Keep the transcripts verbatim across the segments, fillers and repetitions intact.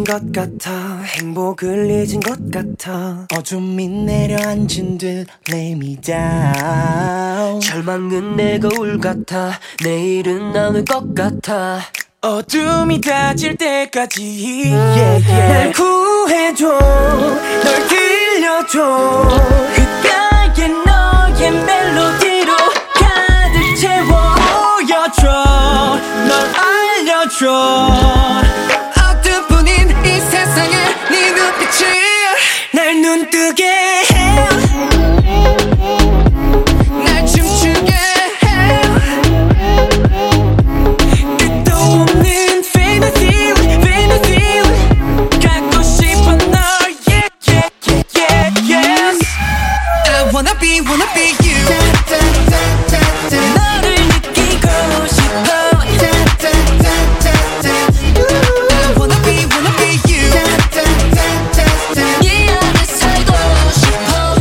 것 같아. 행복을 잊은 것 같아. 어둠이 내려앉은 듯 lay me down. 절망은 내 거울 같아. 내일은 안 올 것 같아. 어둠이 닫힐 때까지 yeah, yeah. 날 구해줘, 널 들려줘. 귓가에 너의 멜로디로 가득 채워. 보여줘, 널 알려줘. 어둠뿐인 이 세상에 네 눈빛이 날 눈뜨게 해. 날 춤추게 해. 끝도 없는 fantasy, fantasy. 갖고 싶어 널 yeah, yeah, yeah, yeah, yes. I wanna be, wanna be you. 너를 느끼고 싶어. I wanna be, wanna be you. 네 안에 살고 싶어.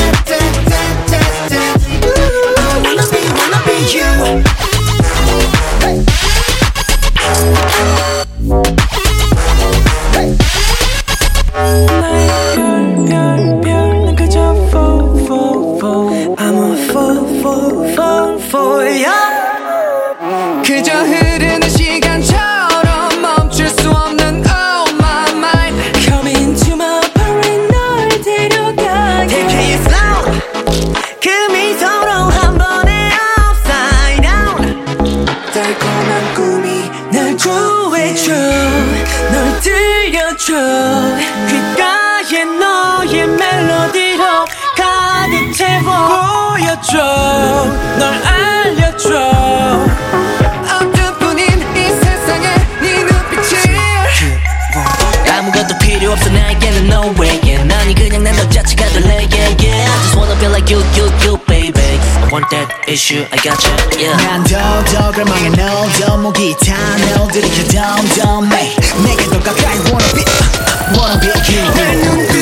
I wanna be, wanna be you. 나의 별, 별, 별, 난 그저 fall, fall, fall. I'm a fall, fall, fall for you. 그저 흐르는 시간처럼 멈출 수 없는 oh my mind. Come into my parade, 널 데려가게. Take it slow. 그 미소로 한 번에 upside down. 달콤한 꿈이 날 구해줘, 널 들려줘. 귓가에 너의 멜로디로 가득 채워. 보여줘, 널 알려줘. 어둠뿐인 이 세상에 네 눈빛이 아무것도 필요 없어 나에게는 no way yeah. 난이 그냥 난 너 자체가 될래 yeah, yeah. I just wanna feel like you, you, you baby. I want that issue, I got you yeah. 난 더더 갈망해 너더 목이 타 널 들이켜 덤덤해 내게 더 가까이 wanna be wanna be you.